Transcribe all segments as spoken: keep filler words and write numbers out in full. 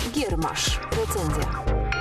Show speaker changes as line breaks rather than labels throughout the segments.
Giermasz. Recenzja.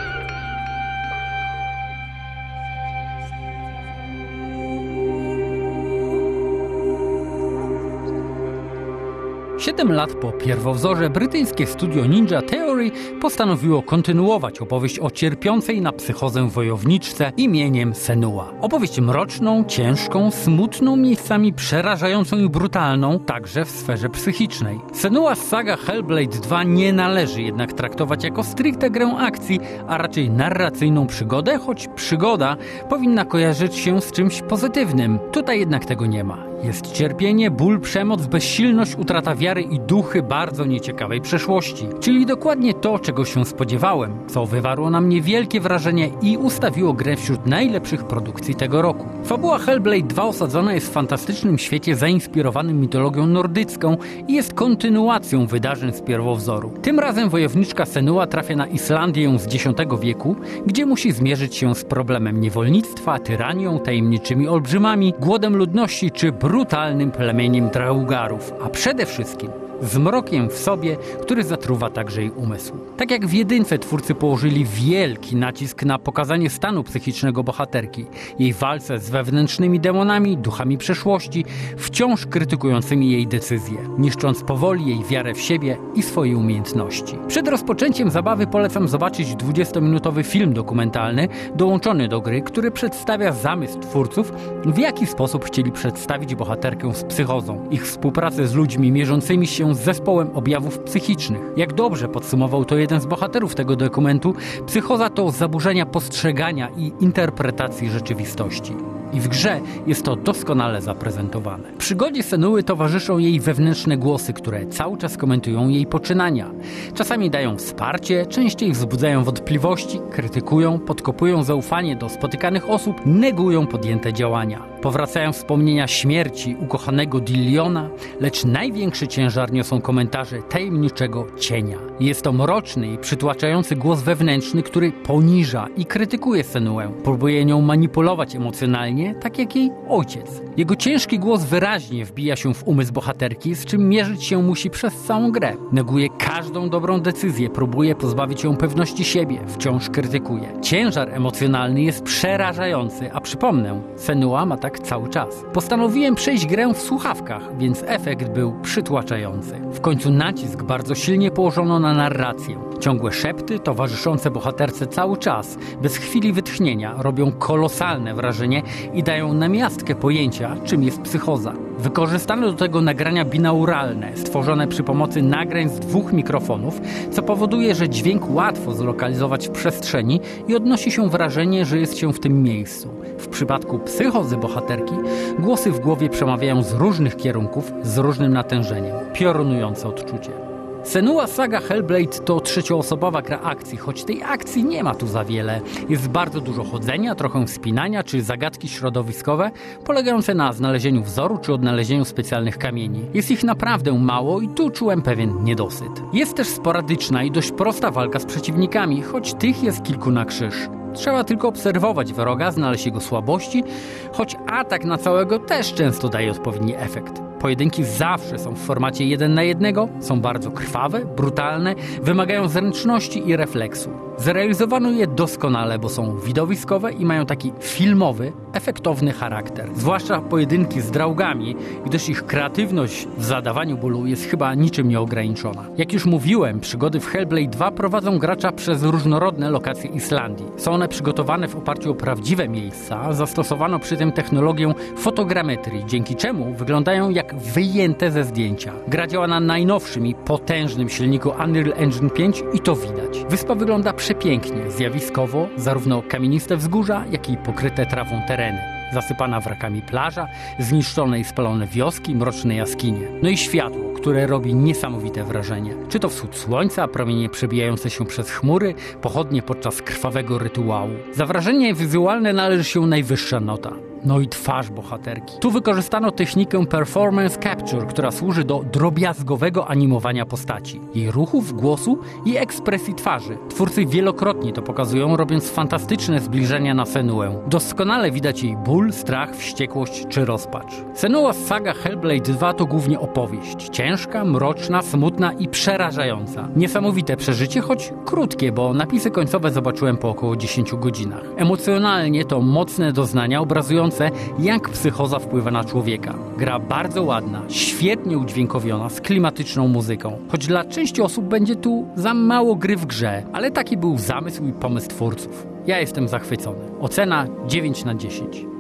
Siedem lat po pierwowzorze brytyjskie studio Ninja Theory postanowiło kontynuować opowieść o cierpiącej na psychozę wojowniczce imieniem Senua. Opowieść mroczną, ciężką, smutną, miejscami przerażającą i brutalną, także w sferze psychicznej. Senua z saga Hellblade dwa nie należy jednak traktować jako stricte grę akcji, a raczej narracyjną przygodę, choć przygoda powinna kojarzyć się z czymś pozytywnym. Tutaj jednak tego nie ma. Jest cierpienie, ból, przemoc, bezsilność, utrata wiary i duchy bardzo nieciekawej przeszłości. Czyli dokładnie to, czego się spodziewałem, co wywarło na mnie wielkie wrażenie i ustawiło grę wśród najlepszych produkcji tego roku. Fabuła Hellblade dwa osadzona jest w fantastycznym świecie zainspirowanym mitologią nordycką i jest kontynuacją wydarzeń z pierwowzoru. Tym razem wojowniczka Senua trafia na Islandię z dziesiątego wieku, gdzie musi zmierzyć się z problemem niewolnictwa, tyranią, tajemniczymi olbrzymami, głodem ludności czy brutalnym plemieniem Draugarów, a przede wszystkim z mrokiem w sobie, który zatruwa także jej umysł. Tak jak w jedynce twórcy położyli wielki nacisk na pokazanie stanu psychicznego bohaterki, jej walce z wewnętrznymi demonami, duchami przeszłości, wciąż krytykującymi jej decyzje, niszcząc powoli jej wiarę w siebie i swoje umiejętności. Przed rozpoczęciem zabawy polecam zobaczyć dwudziestominutowy film dokumentalny dołączony do gry, który przedstawia zamysł twórców, w jaki sposób chcieli przedstawić bohaterkę z psychozą, ich współpracę z ludźmi mierzącymi się z zespołem objawów psychicznych. Jak dobrze podsumował to jeden z bohaterów tego dokumentu, psychoza to zaburzenia postrzegania i interpretacji rzeczywistości. I w grze jest to doskonale zaprezentowane. Przygodzie Senuły towarzyszą jej wewnętrzne głosy, które cały czas komentują jej poczynania. Czasami dają wsparcie, częściej wzbudzają wątpliwości, krytykują, podkopują zaufanie do spotykanych osób, negują podjęte działania. Powracają wspomnienia śmierci ukochanego Dilliona, lecz największy ciężar niosą komentarze tajemniczego cienia. Jest to mroczny i przytłaczający głos wewnętrzny, który poniża i krytykuje Senuę. Próbuje nią manipulować emocjonalnie, tak jak jej ojciec. Jego ciężki głos wyraźnie wbija się w umysł bohaterki, z czym mierzyć się musi przez całą grę. Neguje każdą dobrą decyzję, próbuje pozbawić ją pewności siebie, wciąż krytykuje. Ciężar emocjonalny jest przerażający, a przypomnę, Senua ma tak cały czas. Postanowiłem przejść grę w słuchawkach, więc efekt był przytłaczający. W końcu nacisk bardzo silnie położono na narrację. Ciągłe szepty towarzyszące bohaterce cały czas, bez chwili wytchnienia, robią kolosalne wrażenie i dają namiastkę pojęcia, czym jest psychoza. Wykorzystano do tego nagrania binauralne, stworzone przy pomocy nagrań z dwóch mikrofonów, co powoduje, że dźwięk łatwo zlokalizować w przestrzeni i odnosi się wrażenie, że jest się w tym miejscu. W przypadku psychozy bohaterki głosy w głowie przemawiają z różnych kierunków, z różnym natężeniem. Piorunujące odczucie. Senua Saga Hellblade to trzecioosobowa gra akcji, choć tej akcji nie ma tu za wiele. Jest bardzo dużo chodzenia, trochę wspinania czy zagadki środowiskowe, polegające na znalezieniu wzoru czy odnalezieniu specjalnych kamieni. Jest ich naprawdę mało i tu czułem pewien niedosyt. Jest też sporadyczna i dość prosta walka z przeciwnikami, choć tych jest kilku na krzyż. Trzeba tylko obserwować wroga, znaleźć jego słabości, choć atak na całego też często daje odpowiedni efekt. Pojedynki zawsze są w formacie jeden na jednego, są bardzo krwawe, brutalne, wymagają zręczności i refleksu. Zrealizowano je doskonale, bo są widowiskowe i mają taki filmowy, efektowny charakter. Zwłaszcza pojedynki z draugami, gdyż ich kreatywność w zadawaniu bólu jest chyba niczym nieograniczona. Jak już mówiłem, przygody w Hellblade dwa prowadzą gracza przez różnorodne lokacje Islandii. Są one przygotowane w oparciu o prawdziwe miejsca, zastosowano przy tym technologię fotogrametrii, dzięki czemu wyglądają jak wyjęte ze zdjęcia. Gra działa na najnowszym i potężnym silniku Unreal Engine pięć i to widać. Wyspa wygląda przepięknie, zjawiskowo, zarówno kamieniste wzgórza, jak i pokryte trawą tereny. Zasypana wrakami plaża, zniszczone i spalone wioski, mroczne jaskinie. No i światło, które robi niesamowite wrażenie. Czy to wschód słońca, promienie przebijające się przez chmury, pochodnie podczas krwawego rytuału. Za wrażenie wizualne należy się najwyższa nota. no i twarz bohaterki. Tu wykorzystano technikę performance capture, która służy do drobiazgowego animowania postaci, jej ruchów, głosu i ekspresji twarzy. Twórcy wielokrotnie to pokazują, robiąc fantastyczne zbliżenia na Senuę. Doskonale widać jej ból, strach, wściekłość czy rozpacz. Senua's Saga Hellblade dwa to głównie opowieść. Ciężka, mroczna, smutna i przerażająca. Niesamowite przeżycie, choć krótkie, bo napisy końcowe zobaczyłem po około dziesięciu godzinach. Emocjonalnie to mocne doznania obrazujące, jak psychoza wpływa na człowieka. Gra bardzo ładna, świetnie udźwiękowiona, z klimatyczną muzyką. Choć dla części osób będzie tu za mało gry w grze, ale taki był zamysł i pomysł twórców. Ja jestem zachwycony. Ocena dziewięć na dziesięć.